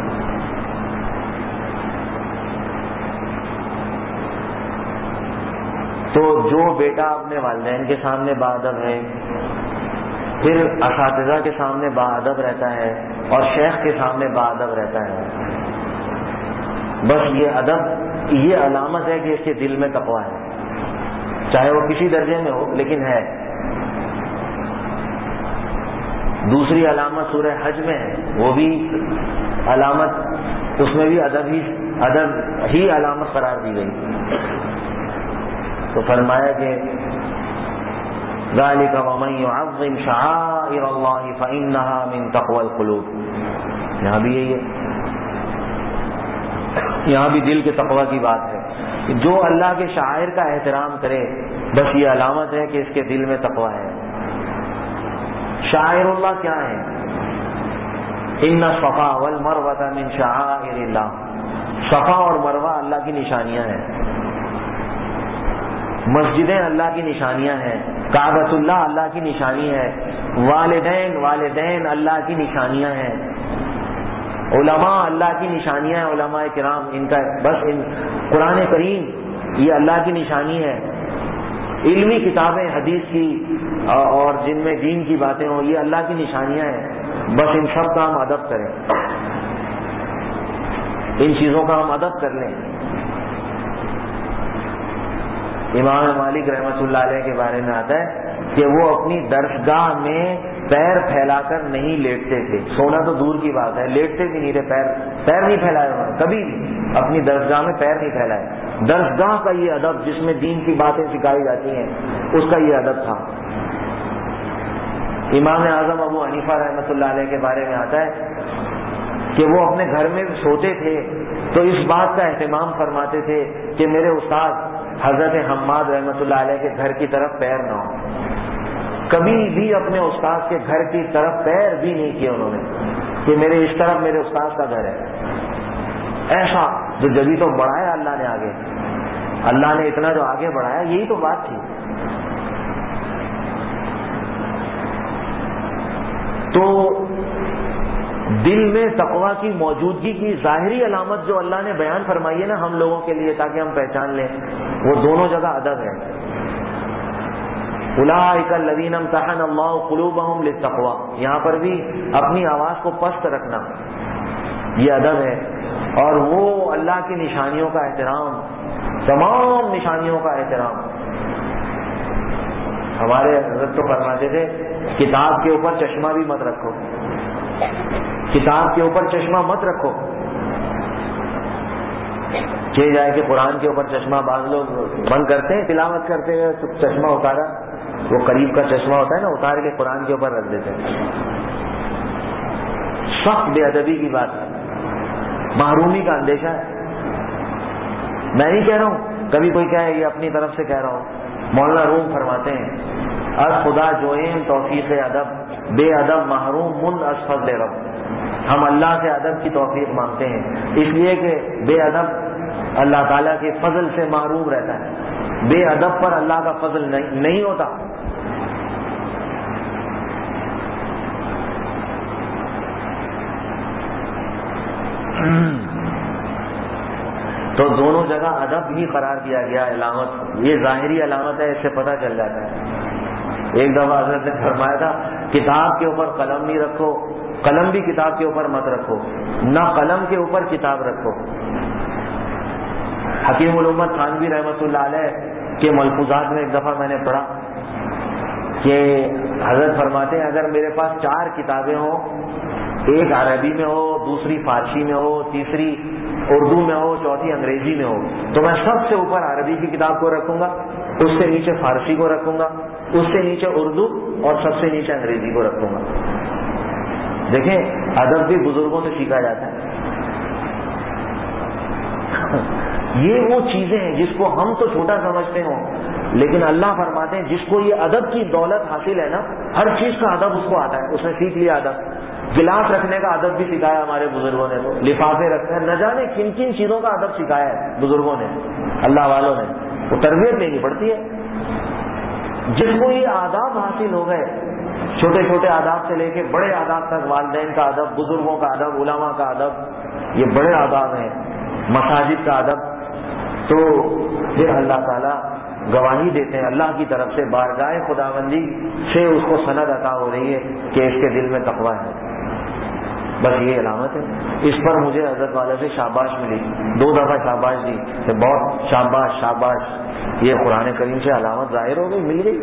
تو جو بیٹا اپنے والدین کے سامنے باادب ہے، پھر اساتذہ کے سامنے باادب رہتا ہے اور شیخ کے سامنے باادب رہتا ہے، بس یہ ادب، یہ علامت ہے کہ اس کے دل میں تقویٰ ہے، چاہے وہ کسی درجے میں ہو لیکن ہے. دوسری علامت سورہ حج میں ہے، وہ بھی علامت، اس میں بھی ادب ہی ادب ہی علامت قرار دی گئی. تو فرمایا کہ ذالک ومن یعظم شعائر اللہ فانہا من تقوی القلوب. یہاں بھی یہی ہے، یہاں بھی دل کے تقوی کی بات ہے. جو اللہ کے شاعر کا احترام کرے بس یہ علامت ہے کہ اس کے دل میں تقوی ہے. شاعر اللہ کیا ہے؟ ان الصفا والمروہ من شعائر اللہ. صفا اور مروہ اللہ کی نشانیاں ہیں، مسجدیں اللہ کی نشانیاں ہیں، کعبۃ اللہ اللہ کی نشانی ہے، والدین والدین اللہ کی نشانیاں ہیں، علماء اللہ کی نشانیاں ہیں، علماء کرام ان کا بس ان قرآن کریم یہ اللہ کی نشانی ہے. علمی کتابیں حدیث کی اور جن میں دین کی باتیں ہوں یہ اللہ کی نشانیاں ہیں. بس ان سب کا ہم ادب کریں، ان چیزوں کا ہم ادب کر لیں. امام مالک رحمۃ اللہ علیہ کے بارے میں آتا ہے کہ وہ اپنی درسگاہ میں پیر پھیلا کر نہیں لیٹتے تھے. سونا تو دور کی بات ہے، لیٹتے بھی نہیں تھے، پیر پیر نہیں پھیلائے انہوں نے کبھی بھی اپنی درسگاہ میں پیر نہیں پھیلائے. درسگاہ کا یہ ادب جس میں دین کی باتیں سکھائی جاتی ہیں اس کا یہ ادب تھا. امام اعظم ابو حنیفہ رحمۃ اللہ علیہ کے بارے میں آتا ہے کہ وہ اپنے گھر میں سوتے تھے تو اس بات کا اہتمام فرماتے تھے کہ میرے استاد حضرت حماد رحمۃ اللہ علیہ کے گھر کی طرف پیر نہ ہو. کبھی بھی اپنے استاد کے گھر کی طرف پیر بھی نہیں کیے انہوں نے کہ میرے اس طرف میرے استاد کا گھر ہے. ایسا جو جبھی تو بڑھایا اللہ نے آگے، اللہ نے اتنا جو آگے بڑھایا یہی تو بات تھی. تو دل میں تقویٰ کی موجودگی کی ظاہری علامت جو اللہ نے بیان فرمائی ہے نا ہم لوگوں کے لیے تاکہ ہم پہچان لیں، وہ دونوں جگہ ادب ہے. اولئک الذین امتحن اللہ قلوبہم للتقویٰ، یہاں پر بھی اپنی آواز کو پست رکھنا یہ ادب ہے. اور وہ اللہ کی نشانیوں کا احترام، تمام نشانیوں کا احترام. ہمارے حضرت تو فرماتے تھے کتاب کے اوپر چشمہ بھی مت رکھو، کتاب کے اوپر چشمہ مت رکھو. کہ جائے کہ قرآن کے اوپر چشمہ بعض لوگ بند کرتے ہیں تلاوت کرتے ہیں تو چشمہ اتارا، وہ قریب کا چشمہ ہوتا ہے نا، اتار کے قرآن کے اوپر رکھ دیتے ہیں. سخت بے ادبی کی بات ہے، محرومی کا اندیشہ ہے. میں نہیں کہہ رہا ہوں، کبھی کوئی کہے یہ اپنی طرف سے کہہ رہا ہوں. مولانا روم فرماتے ہیں از خدا جوئیں توفیق ادب، بے ادب محروم من از فضل رب. ہم اللہ سے ادب کی توفیق مانگتے ہیں اس لیے کہ بے ادب اللہ تعالیٰ کے فضل سے محروم رہتا ہے. بے ادب پر اللہ کا فضل نہیں, نہیں ہوتا. تو دونوں جگہ ادب ہی قرار دیا گیا علامت. یہ ظاہری علامت ہے، اس سے پتہ چل جاتا ہے. ایک دفعہ حضرت نے فرمایا تھا کتاب کے اوپر قلم نہیں رکھو، قلم بھی کتاب کے اوپر مت رکھو، نہ قلم کے اوپر کتاب رکھو. حکیم الامت تھانوی رحمۃ اللہ علیہ کے ملفوظات میں ایک دفعہ میں نے پڑھا کہ حضرت فرماتے ہیں اگر میرے پاس چار کتابیں ہوں ایک عربی میں ہو، دوسری فارسی میں ہو، تیسری اردو میں ہو، چوتھی انگریزی میں ہو، تو میں سب سے اوپر عربی کی کتاب کو رکھوں گا، اس سے نیچے فارسی کو رکھوں گا، اس سے نیچے اردو اور سب سے نیچے انگریزی کو رکھوں گا۔ دیکھیں ادب بھی بزرگوں سے سیکھا جاتا ہے۔ یہ وہ چیزیں ہیں جس کو ہم تو چھوٹا سمجھتے ہوں، لیکن اللہ فرماتے ہیں جس کو یہ ادب کی دولت حاصل ہے نا، ہر چیز کا ادب اس کو آتا ہے، اس نے سیکھ لیا ادب۔ گلاس رکھنے کا ادب بھی سکھایا ہمارے بزرگوں نے، تو لفافے رکھتے ہیں، نہ جانے کن کن چیزوں کا ادب سکھایا ہے بزرگوں نے، اللہ والوں نے۔ وہ تربیت لینی پڑتی ہے۔ جس کو یہ آداب حاصل ہو گئے، چھوٹے چھوٹے آداب سے لے کے بڑے آداب تک، والدین کا ادب، بزرگوں کا ادب، علماء کا ادب، یہ بڑے آداب ہیں، مساجد کا ادب، تو پھر اللہ تعالیٰ گواہی دیتے ہیں اللہ کی طرف سے، بارگاہ خداوندی سے اس کو سند عطا ہو رہی ہے کہ اس کے دل میں تقویٰ ہے۔ بس یہ علامت ہے۔ اس پر مجھے حضرت والا سے شاباش ملی، دو دفعہ شاباش دی کہ بہت شاباش شاباش، یہ قرآن کریم سے علامت ظاہر ہو گئی، مل گئی۔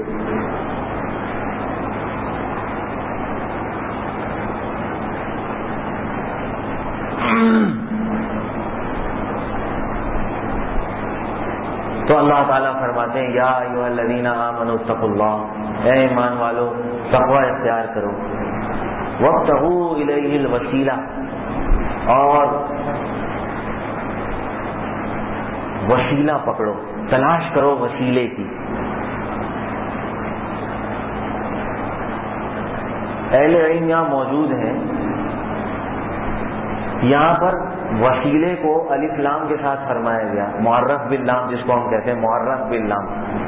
تو اللہ تعالیٰ فرماتے ہیں یا ایھا الذین آمنوا اتقوا اللہ، اے ایمان والو تقوی اختیار کرو، وابتغوا الیہ الوسیلہ، اور وسیلہ پکڑو، تلاش کرو وسیلے کی۔ اہل علم یہاں موجود ہیں، یہاں پر وسیلے کو الف لام کے ساتھ فرمایا گیا، معرف باللام جس کو ہم کہتے ہیں، معرف باللام،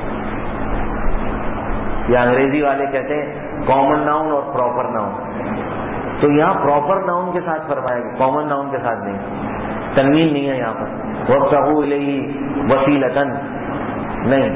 یا انگریزی والے کہتے ہیں کامن ناؤن اور پراپر ناؤن، تو یہاں پراپر ناؤن کے ساتھ فرمایا گیا، کامن ناؤن کے ساتھ نہیں، تنوین نہیں ہے یہاں پر، وابتغوا الیہ وسیلۃ نہیں،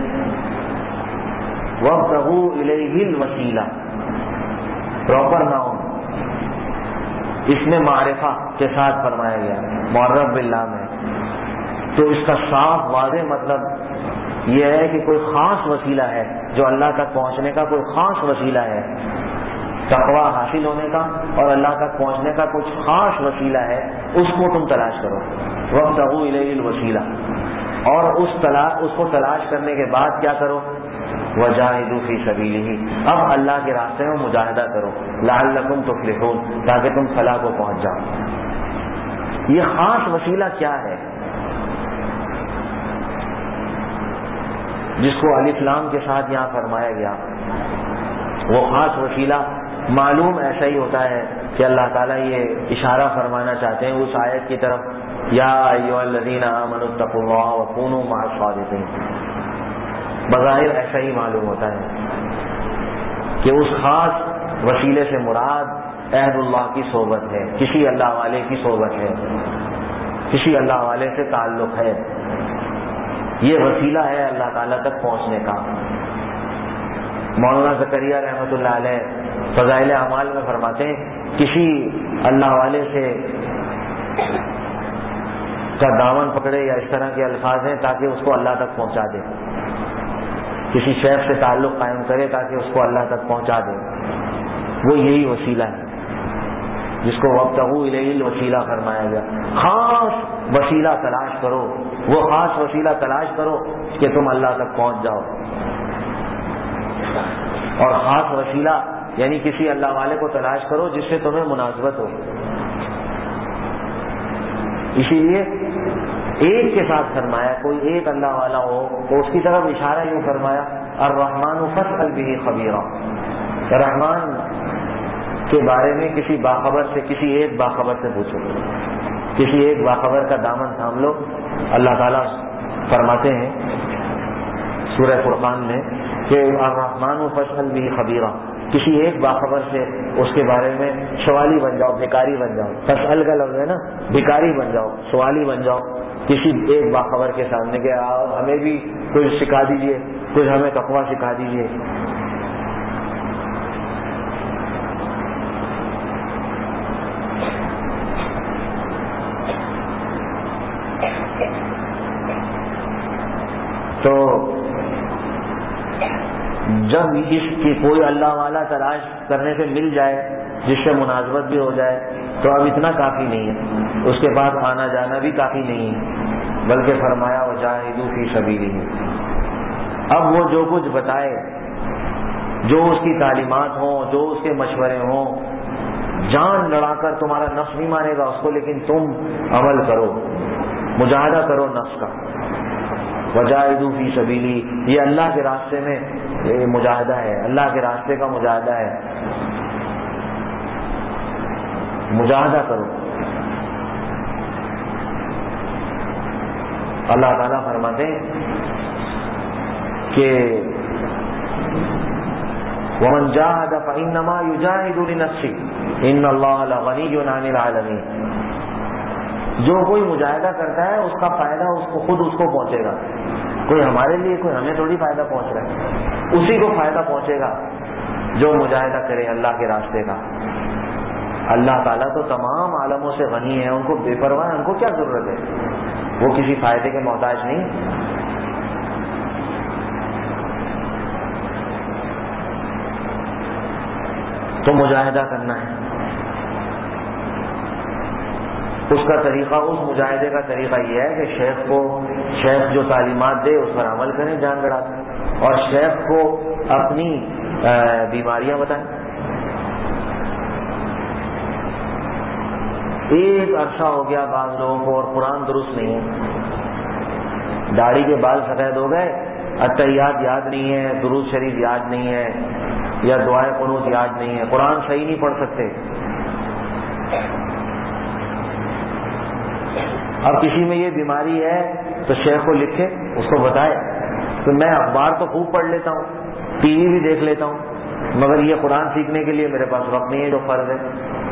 وابتغوا الیہ الوسیلہ پراپر ناؤن، اس میں معرفہ کے ساتھ فرمایا گیا، معرف باللام ہے، تو اس کا صاف واضح مطلب یہ ہے کہ کوئی خاص وسیلہ ہے جو اللہ تک پہنچنے کا، کوئی خاص وسیلہ ہے تقویٰ حاصل ہونے کا، اور اللہ تک پہنچنے کا کچھ خاص وسیلہ ہے، اس کو تم تلاش کرو، وابتغوا الیہ الوسیلہ، اور اس تلاش اس کو تلاش کرنے کے بعد کیا کرو، وجاہدوا فی سبیلہ، اب اللہ کے راستے میں مجاہدہ کرو، لعلکم تفلحون، تاکہ تم فلاح کو پہنچ جاؤ۔ یہ خاص وسیلہ کیا ہے جس کو الف لام کے ساتھ یہاں فرمایا گیا؟ وہ خاص وسیلہ معلوم ایسا ہی ہوتا ہے کہ اللہ تعالیٰ یہ اشارہ فرمانا چاہتے ہیں اس آیت کی طرف، یا ایھا الذین آمنوا اتقوا اللہ وکونوا مع الصادقین۔ بظاہر ایسا ہی معلوم ہوتا ہے کہ اس خاص وسیلے سے مراد عہد اللہ کی صحبت ہے، کسی اللہ والے کی صحبت ہے، کسی اللہ والے سے تعلق ہے، یہ وسیلہ ہے اللہ تعالیٰ تک پہنچنے کا۔ مولانا زکریا رحمۃ اللہ علیہ فضائل اعمال میں فرماتے ہیں کسی اللہ والے سے کا دامن پکڑے، یا اس طرح کے الفاظ ہیں تاکہ اس کو اللہ تک پہنچا دے، کسی شیخ سے تعلق قائم کرے تاکہ اس کو اللہ تک پہنچا دے، وہ یہی وسیلہ ہے جس کو وابتغوا الیہ الوسیلہ فرمایا گیا۔ خاص وسیلہ تلاش کرو، وہ خاص وسیلہ تلاش کرو کہ تم اللہ تک پہنچ جاؤ، اور خاص وسیلہ یعنی کسی اللہ والے کو تلاش کرو جس سے تمہیں مناسبت ہو۔ اسی لیے ایک کے ساتھ فرمایا، کوئی ایک اللہ والا ہو تو اس کی طرف اشارہ یوں فرمایا، الرحمن فاسأل به خبیرا، رحمان کے بارے میں کسی باخبر سے، کسی ایک باخبر سے پوچھو، کسی ایک باخبر کا دامن تھام لو۔ اللہ تعالیٰ فرماتے ہیں سورہ فرقان میں کہ الرحمن فاسأل به خبیرا، کسی ایک باخبر سے اس کے بارے میں سوالی بن جاؤ، بھکاری بن جاؤ، فاسأل کا لفظ ہے نا، بھکاری بن جاؤ، سوالی بن جاؤ کسی ایک باخبر کے سامنے کہ ہمیں بھی کچھ سکھا دیجئے، کچھ ہمیں تقویٰ سکھا دیجئے۔ تو جب اس کی کوئی اللہ والا تلاش کرنے سے مل جائے جس سے مناسبت بھی ہو جائے تو اب اتنا کافی نہیں ہے، اس کے بعد آنا جانا بھی کافی نہیں ہے، بلکہ فرمایا وجاہدوا فی سبیلہ۔ اب وہ جو کچھ بتائے، جو اس کی تعلیمات ہوں، جو اس کے مشورے ہوں، جان لڑا کر تمہارا نفس نہیں مانے گا اس کو، لیکن تم عمل کرو، مجاہدہ کرو نفس کا۔ وجاہدوا فی سبیلی، یہ اللہ کے راستے میں یہ مجاہدہ ہے، اللہ کے راستے کا مجاہدہ ہے، مجاہدہ کرو۔ اللہ تعالیٰ فرماتے ہیں کہ وَمَنْ جَاهَدَ فَإِنَّمَا يُجَاهِدُ لِنَفْسِهِ إِنَّ اللَّهَ لَغَنِيٌّ عَنِ الْعَالَمِينَ۔ جو کوئی مجاہدہ کرتا ہے اس کا فائدہ اس کو خود اس کو پہنچے گا، کوئی ہمارے لیے، کوئی ہمیں تھوڑی فائدہ پہنچ رہا ہے، اسی کو فائدہ پہنچے گا جو مجاہدہ کرے اللہ کے راستے کا۔ اللہ تعالیٰ تو تمام عالموں سے غنی ہے، ان کو بے پرواہ ہے، ان کو کیا ضرورت ہے، وہ کسی فائدے کے محتاج نہیں۔ تو مجاہدہ کرنا ہے، اس کا طریقہ، اس مجاہدے کا طریقہ یہ ہے کہ شیخ کو، شیخ جو تعلیمات دے اس پر عمل کریں جان لڑا کر، اور شیخ کو اپنی بیماریاں بتائیں۔ ایک عرصہ ہو گیا بعض لوگوں کو اور قرآن درست نہیں ہے، داڑھی کے بال سفید ہو گئے، اتحیات یاد نہیں ہے، درود شریف یاد نہیں ہے، یا دعائے قنوت یاد نہیں ہے، قرآن صحیح نہیں پڑھ سکتے۔ اب کسی میں یہ بیماری ہے تو شیخ کو لکھے، اس کو بتائے کہ میں اخبار تو خوب پڑھ لیتا ہوں، ٹی وی بھی دیکھ لیتا ہوں، مگر یہ قرآن سیکھنے کے لیے میرے پاس وقت نہیں ہے جو فرض ہے۔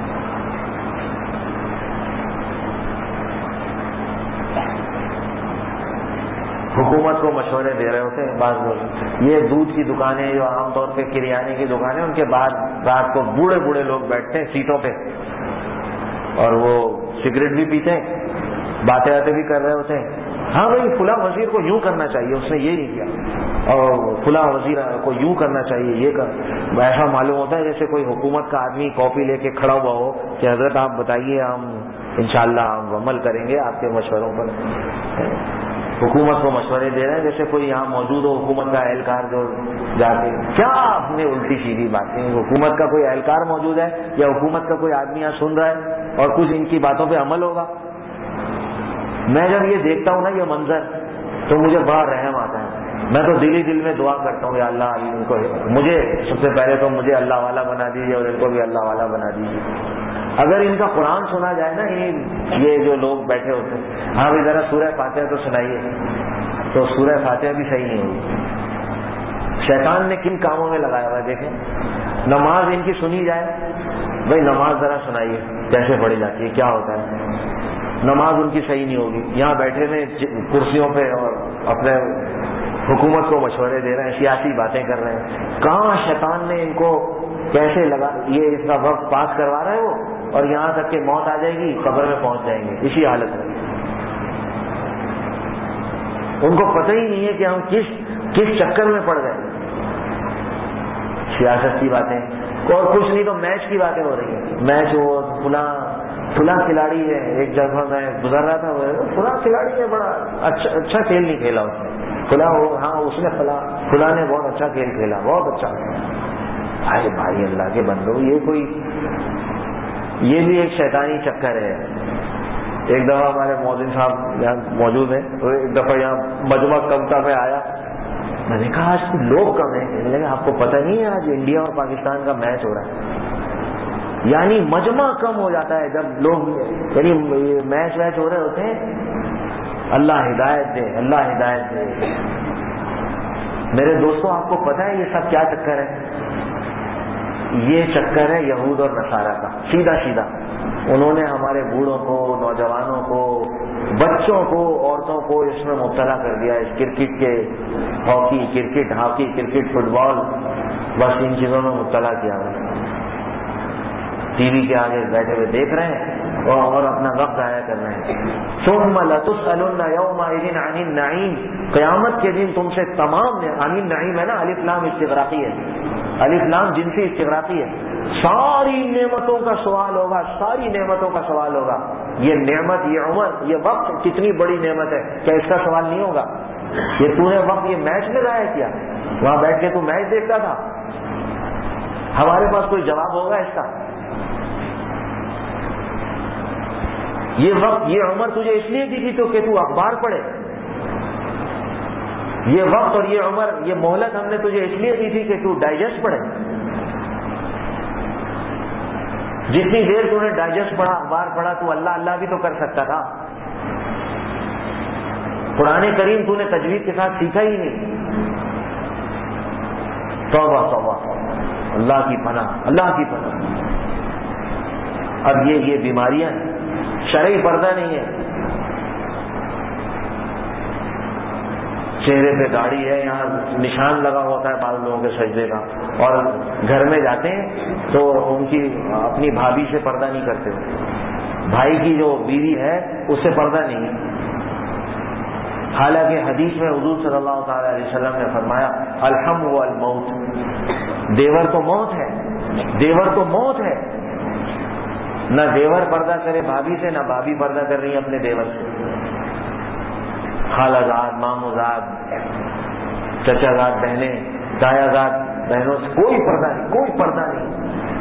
حکومت کو مشورے دے رہے ہوتے ہیں بعض لوگ، یہ دودھ کی دکانیں جو عام طور پہ کریانے کی دکانیں، ان کے بعد رات کو بوڑھے بوڑھے لوگ بیٹھتے ہیں سیٹوں پہ اور وہ سگریٹ بھی پیتے ہیں، باتیں آتے بھی کر رہے ہوتے ہیں، ہاں بھائی فلاں وزیر کو یوں کرنا چاہیے، اس نے یہ نہیں کیا، اور فلاں وزیر کو یوں کرنا چاہیے، یہ کر۔ ایسا معلوم ہوتا ہے جیسے کوئی حکومت کا آدمی کاپی لے کے کھڑا ہوا ہو کہ حضرت آپ بتائیے، ہم انشاءاللہ ہم عمل کریں گے آپ کے مشوروں پر۔ حکومت کو مشورے دے رہے ہیں جیسے کوئی یہاں موجود ہو حکومت کا اہلکار جو جا کے، کیا آپ نے الٹی سیدھی باتیں، حکومت کا کوئی اہلکار موجود ہے یا حکومت کا کوئی آدمی یہاں سن رہا ہے اور کچھ ان کی باتوں پہ عمل ہوگا؟ میں جب یہ دیکھتا ہوں نا یہ منظر تو مجھے بڑا رحم آتا ہے، میں تو دل ہی دل میں دعا کرتا ہوں یا اللہ ان کو، مجھے سب سے پہلے تو مجھے اللہ والا بنا دیجیے اور ان کو بھی اللہ والا بنا دیجیے۔ اگر ان کا قرآن سنا جائے نا، یہ جو لوگ بیٹھے ہوتے ہیں، ہاں بھی ذرا سورہ فاتحہ تو سنائیے، تو سورہ فاتحہ بھی صحیح نہیں ہوگی۔ شیطان نے کن کاموں میں لگایا ہوا ہے دیکھیں۔ نماز ان کی سنی جائے، بھائی نماز ذرا سنائیے کیسے پڑھی جاتی ہے، کیا ہوتا ہے، نماز ان کی صحیح نہیں ہوگی۔ یہاں بیٹھے ہوئے کرسیوں پہ اور اپنے حکومت کو مشورے دے رہے ہیں، سیاسی باتیں کر رہے ہیں، کہاں شیطان نے ان کو کیسے لگا، یہ اس کا وقت پاس کروا رہے ہو اور یہاں تک کہ موت آ جائے گی، قبر میں پہنچ جائیں گے اسی حالت میں۔ ان کو پتہ ہی نہیں ہے کہ ہم کس کس چکر میں پڑ گئے، سیاست کی باتیں اور کچھ نہیں تو میچ کی باتیں ہو رہی ہیں، میچ ہو، فلاں فلاں کھلاڑی ہے، ایک جگہ میں گزر رہا تھا، فلاں کھلاڑی ہے بڑا اچھا اچھا کھیل نہیں کھیلا اس نے، فلاں ہاں اس نے فلاں فلاں نے بہت اچھا کھیل کھیلا، بہت اچھا۔ ارے بھائی اللہ کے بندو، یہ کوئی یہ بھی ایک شیطانی چکر ہے۔ ایک دفعہ ہمارے مؤذن صاحب یہاں موجود ہیں، ایک دفعہ یہاں مجمع کمتا میں آیا، میں نے کہا آج لوگ کم ہیں، میں نے کہا آپ کو پتہ نہیں ہے آج انڈیا اور پاکستان کا میچ ہو رہا ہے، یعنی مجمع کم ہو جاتا ہے جب لوگ، یعنی میچ ویچ ہو رہے ہوتے ہیں۔ اللہ ہدایت دے، اللہ ہدایت دے۔ میرے دوستوں آپ کو پتہ ہے یہ سب کیا چکر ہے؟ یہ چکر ہے یہود اور نصارہ کا، سیدھا سیدھا انہوں نے ہمارے بوڑھوں کو، نوجوانوں کو، بچوں کو، عورتوں کو اس میں مبتلا کر دیا، اس کرکٹ کے، hockey cricket hockey cricket football, بس ان چیزوں میں مبتلا کیا ہوا، ٹی وی کے آگے بیٹھے ہوئے دیکھ رہے ہیں اور اپنا وقت ضائع کر رہے ہیں۔ ثم لتسألن یومئذ عن النعیم، قیامت کے دن تم سے تمام، عن النعیم ہے نا، الف لام استغراقی ہے، الف لام جنسی استغراقی ہے، ساری نعمتوں کا سوال ہوگا، ساری نعمتوں کا سوال ہوگا. یہ نعمت، یہ عمر، یہ وقت کتنی بڑی نعمت ہے، کیا اس کا سوال نہیں ہوگا؟ یہ تو نے وقت یہ میچ میں ضائع کیا، وہاں بیٹھ کے تو میچ دیکھتا تھا. ہمارے پاس کوئی جواب ہوگا اس کا؟ یہ وقت، یہ عمر تجھے اس لیے دی تھی تو کہ تو اخبار پڑھے. یہ وقت اور یہ عمر، یہ مہلت ہم نے تجھے اس لیے دی تھی کہ تو ڈائجسٹ پڑھے. جتنی دیر تو نے ڈائجسٹ پڑھا، اخبار پڑھا، تو اللہ اللہ بھی تو کر سکتا تھا. قرآن کریم تو نے تجوید کے ساتھ سیکھا ہی نہیں. توبہ توبہ، اللہ کی پناہ، اللہ کی پناہ. اب یہ یہ بیماریاں شرعی پردہ نہیں ہے. چہرے پہ داڑھی ہے، یہاں نشان لگا ہوتا ہے بعض لوگوں کے سجدے کا، اور گھر میں جاتے ہیں تو ان کی اپنی بھابھی سے پردہ نہیں کرتے، بھائی کی جو بیوی ہے اس سے پردہ نہیں ہے. حالانکہ حدیث میں حضور صلی اللہ تعالی علیہ وسلم نے فرمایا الحم والموت، دیور تو موت ہے، دیور تو موت ہے. نہ دیور پردہ کرے بھابھی سے، نہ بھابھی پردہ کر رہی ہے اپنے دیور سے. خالہ زاد، مامو زاد، چچا زاد بہنیں، تایا زاد بہنوں سے کوئی پردہ نہیں، کوئی پردہ نہیں.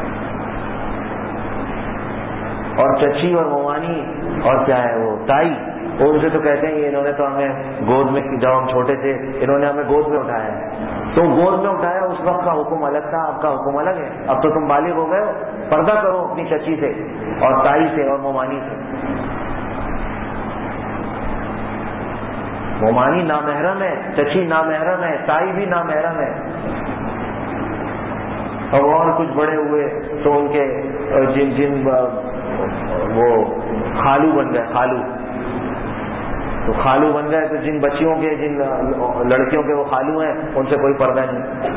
اور چچی اور موانی اور کیا ہے وہ تائی، ان سے تو کہتے ہیں انہوں نے تو ہمیں گود میں، جب ہم چھوٹے تھے انہوں نے ہمیں گود میں اٹھایا ہے. تو گود میں اٹھایا اس وقت کا حکم الگ تھا، اب کا حکم الگ ہے. اب تو تم بالغ ہو گئے ہو، پردہ کرو اپنی چچی سے اور تائی سے اور مومانی سے. مومانی نامحرم ہے، چچی نامحرم ہے، تائی بھی نامحرم ہے. اور اور کچھ بڑے ہوئے تو ان کے جن جن وہ خالو بن گئے، خالو تو خالو بن گئے تو جن بچیوں کے، جن لڑکیوں کے وہ خالو ہیں ان سے کوئی پردہ نہیں.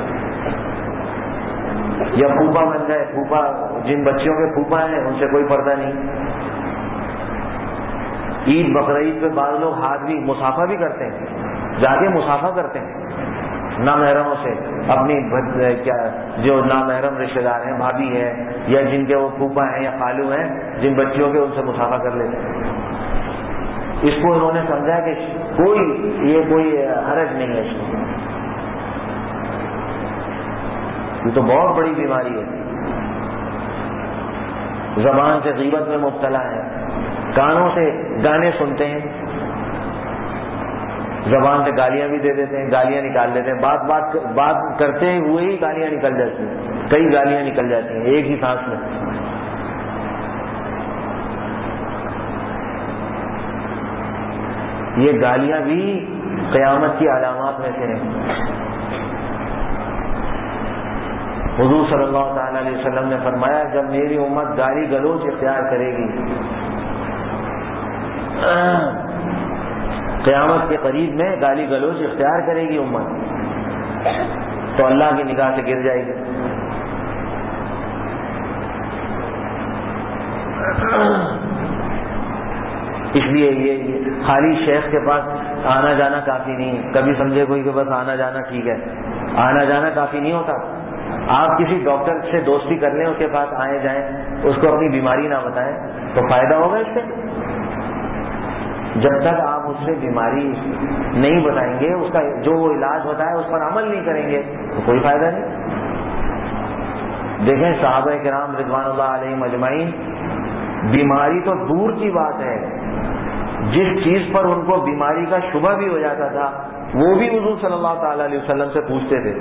یا پھوپا بن گئے، پھوپا جن بچیوں کے پھوپا ہیں ان سے کوئی پردہ نہیں. عید بقرعید پہ بعض لوگ ہاتھ بھی مسافہ بھی کرتے ہیں، جا کے مسافہ کرتے ہیں نامحرموں سے. اپنی کیا جو نامحرم رشتے دار ہیں، بھابھی ہے یا جن کے وہ پھوپا ہیں یا خالو ہیں، جن بچیوں کے ان سے مسافہ کر لیتے ہیں. اس کو انہوں نے سمجھا کہ کوئی یہ کوئی حرج نہیں ہے اس میں. یہ تو بہت بڑی بیماری ہے. زبان سے غیبت میں مبتلا ہے، کانوں سے گانے سنتے ہیں، زبان سے گالیاں بھی دے دیتے ہیں، گالیاں نکال دیتے ہیں، بات بات بات کرتے ہوئے ہی گالیاں نکل جاتی ہیں، کئی گالیاں نکل جاتی ہیں ایک ہی سانس میں. یہ گالیاں بھی قیامت کی علامات میں سے ہیں. حضور صلی اللہ تعالی علیہ وسلم نے فرمایا جب میری امت گالی گلوچ اختیار کرے گی، قیامت کے قریب میں گالی گلوچ اختیار کرے گی امت، تو اللہ کی نگاہ سے گر جائے گی. اس لیے یہ خالی شیخ کے پاس آنا جانا کافی نہیں ہے. کبھی سمجھے کوئی کہ بس آنا جانا ٹھیک ہے، آنا جانا کافی نہیں ہوتا. آپ کسی ڈاکٹر سے دوستی کر لیں، اس کے پاس آئے جائیں، اس کو اپنی بیماری نہ بتائیں تو فائدہ ہوگا اس سے. جب تک آپ اس سے بیماری نہیں بتائیں گے، اس کا جو وہ علاج ہوتا ہے اس پر عمل نہیں کریں گے تو کوئی فائدہ نہیں. دیکھیں صحابہ کرام رضوان اللہ علیہم اجمعین، بیماری تو دور کی بات ہے، جس چیز پر ان کو بیماری کا شبہ بھی ہو جاتا تھا وہ بھی حضور صلی اللہ تعالی علیہ وسلم سے پوچھتے تھے.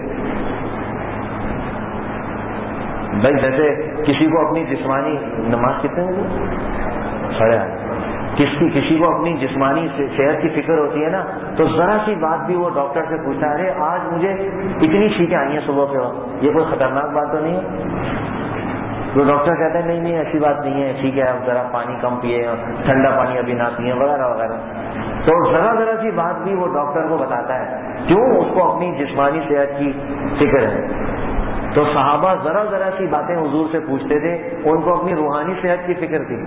بھائی جیسے کسی کو اپنی جسمانی نماز کتنے بجے ساڑھے آٹھ کس کی کسی کو اپنی جسمانی صحت کی فکر ہوتی ہے نا، تو ذرا سی بات بھی وہ ڈاکٹر سے پوچھتا ہے، ارے آج مجھے اتنی چھینکیں آئی ہیں صبح کے وقت، یہ کوئی خطرناک بات تو نہیں ہے؟ تو ڈاکٹر کہتا ہے نہیں نہیں ایسی بات نہیں ہے، ٹھیک ہے اب ذرا پانی کم پیے، ٹھنڈا پانی ابھی نہ پیے وغیرہ وغیرہ. تو ذرا ذرا سی بات بھی وہ ڈاکٹر کو بتاتا ہے، کیوں؟ اس کو اپنی جسمانی صحت کی فکر ہے. تو صحابہ ذرا ذرا سی باتیں حضور سے پوچھتے تھے، ان کو اپنی روحانی صحت کی فکر تھی.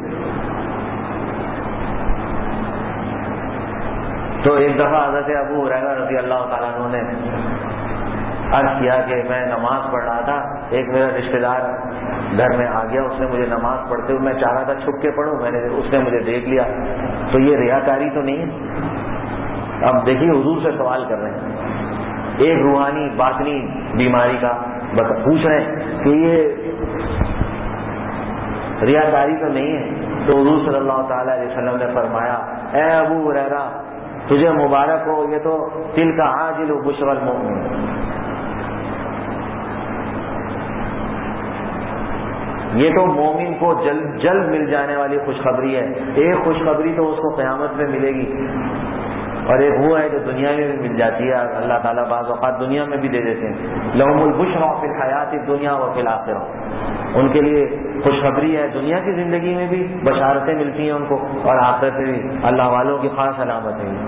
تو ایک دفعہ حضرت ابو ہریرہ رضی اللہ تعالیٰ عنہ نے عرض کیا کہ میں نماز پڑھ رہا تھا، ایک میرا رشتہ دار گھر میں آ گیا، اس نے مجھے نماز پڑھتے ہوئے، میں چاہ رہا تھا چھپ کے پڑھوں، میں نے اس نے مجھے دیکھ لیا، تو یہ ریاکاری تو نہیں ہے؟ اب دیکھیے حضور سے سوال کر رہے ہیں، ایک روحانی باطنی بیماری کا پوچھ رہے ہیں کہ یہ ریاکاری تو نہیں ہے؟ تو حضور صلی اللہ تعالی علیہ وسلم نے فرمایا، اے ابو ہریرہ تجھے مبارک ہو، یہ تو تلک عاجل بشری المؤمن، یہ تو مومن کو جلد جلد مل جانے والی خوشخبری ہے۔ ایک خوشخبری تو اس کو قیامت میں ملے گی، اور ایک وہ ہے جو دنیا میں بھی مل جاتی ہے، اللہ تعالیٰ بعض اوقات دنیا میں بھی دے دیتے ہیں۔ لہم البشریٰ فی الحیات الدنیا وفی الآخرہ، ان کے لیے خوشخبری ہے، دنیا کی زندگی میں بھی بشارتیں ملتی ہیں ان کو، اور آخرت میں بھی اللہ والوں کی خاص علامت ہے۔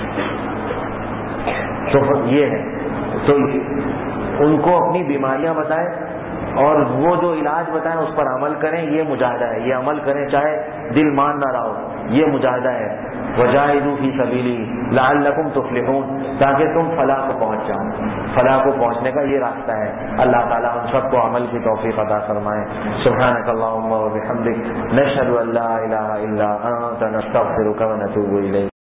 تو یہ ہے، تو ان کو اپنی بیماریاں بتائیں اور وہ جو علاج بتائیں اس پر عمل کریں، یہ مجاہدہ ہے، یہ عمل کریں چاہے دل مان نہ رہا ہو، یہ مجاہدہ ہے۔ وجاہدوا فی سبیلی لعلکم تفلحون، تاکہ تم فلاح کو پہنچ جاؤ، فلاح کو پہنچنے کا یہ راستہ ہے۔ اللہ تعالیٰ ہم سب کو عمل کی توفیق عطا فرمائے۔ سبحانک اللہم وبحمدک، نشہد ان لا الہ الا انت، نستغفرک ونتوب الیک۔